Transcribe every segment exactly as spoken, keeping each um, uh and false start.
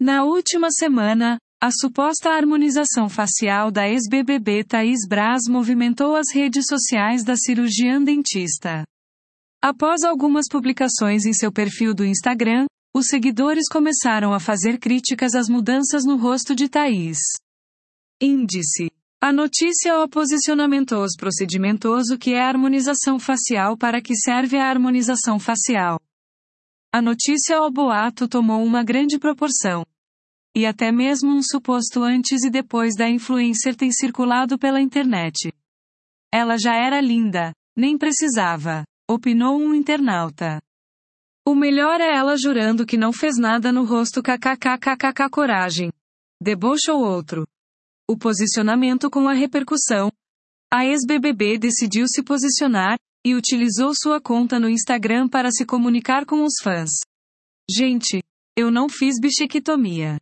Na última semana, a suposta harmonização facial da ex-B B B Thaís Braz movimentou as redes sociais da cirurgiã dentista. Após algumas publicações em seu perfil do Instagram, os seguidores começaram a fazer críticas às mudanças no rosto de Thaís. Índice. A notícia ou posicionamentos procedimentoso que é a harmonização facial. Para que serve a harmonização facial? A notícia ou boato tomou uma grande proporção. E até mesmo um suposto antes e depois da influencer tem circulado pela internet. Ela já era linda, nem precisava, opinou um internauta. O melhor é ela jurando que não fez nada no rosto. Kkkkkk coragem. Debochou outro. O posicionamento com a repercussão. A ex-B B B decidiu se posicionar, e utilizou sua conta no Instagram para se comunicar com os fãs. Gente, eu não fiz bichectomia.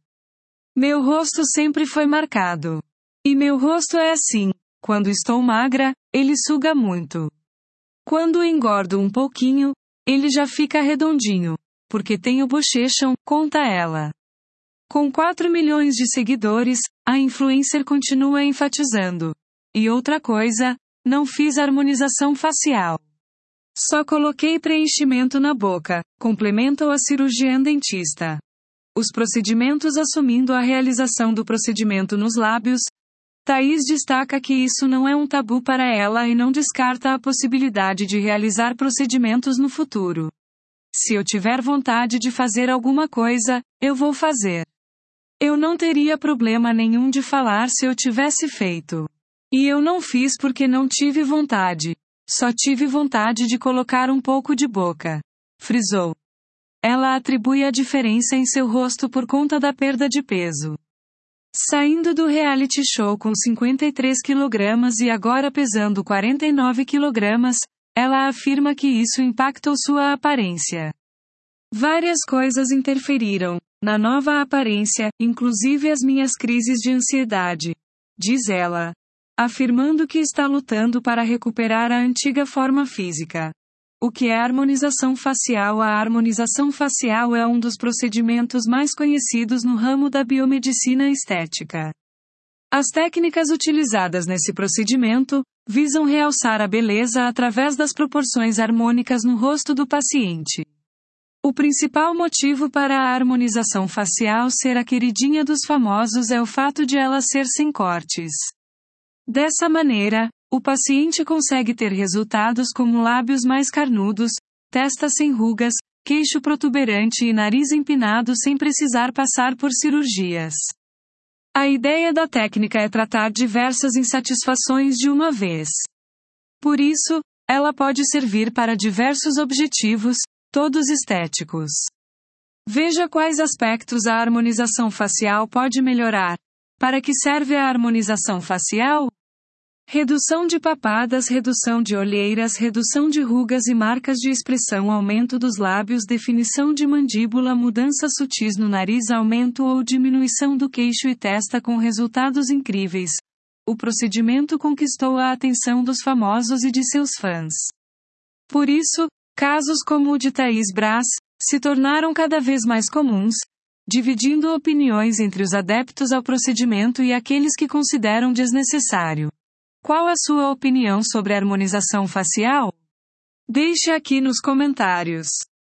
Meu rosto sempre foi marcado. E meu rosto é assim. Quando estou magra, ele suga muito. Quando engordo um pouquinho, ele já fica redondinho. Porque tenho bochechão, conta ela. Com quatro milhões de seguidores, a influencer continua enfatizando. E outra coisa, não fiz harmonização facial. Só coloquei preenchimento na boca, complementou a cirurgiã dentista. Os procedimentos assumindo a realização do procedimento nos lábios. Thaís destaca que isso não é um tabu para ela e não descarta a possibilidade de realizar procedimentos no futuro. Se eu tiver vontade de fazer alguma coisa, eu vou fazer. Eu não teria problema nenhum de falar se eu tivesse feito. E eu não fiz porque não tive vontade. Só tive vontade de colocar um pouco de boca. Frisou. Ela atribui a diferença em seu rosto por conta da perda de peso. Saindo do reality show com cinquenta e três quilogramas e agora pesando quarenta e nove quilogramas, ela afirma que isso impactou sua aparência. Várias coisas interferiram na nova aparência, inclusive as minhas crises de ansiedade, diz ela, afirmando que está lutando para recuperar a antiga forma física. O que é harmonização facial? A harmonização facial é um dos procedimentos mais conhecidos no ramo da biomedicina estética. As técnicas utilizadas nesse procedimento visam realçar a beleza através das proporções harmônicas no rosto do paciente. O principal motivo para a harmonização facial ser a queridinha dos famosos é o fato de ela ser sem cortes. Dessa maneira, o paciente consegue ter resultados como lábios mais carnudos, testa sem rugas, queixo protuberante e nariz empinado sem precisar passar por cirurgias. A ideia da técnica é tratar diversas insatisfações de uma vez. Por isso, ela pode servir para diversos objetivos, todos estéticos. Veja quais aspectos a harmonização facial pode melhorar. Para que serve a harmonização facial? Redução de papadas, redução de olheiras, redução de rugas e marcas de expressão, aumento dos lábios, definição de mandíbula, mudanças sutis no nariz, aumento ou diminuição do queixo e testa com resultados incríveis. O procedimento conquistou a atenção dos famosos e de seus fãs. Por isso, casos como o de Thaís Braz se tornaram cada vez mais comuns, dividindo opiniões entre os adeptos ao procedimento e aqueles que consideram desnecessário. Qual a sua opinião sobre a harmonização facial? Deixe aqui nos comentários.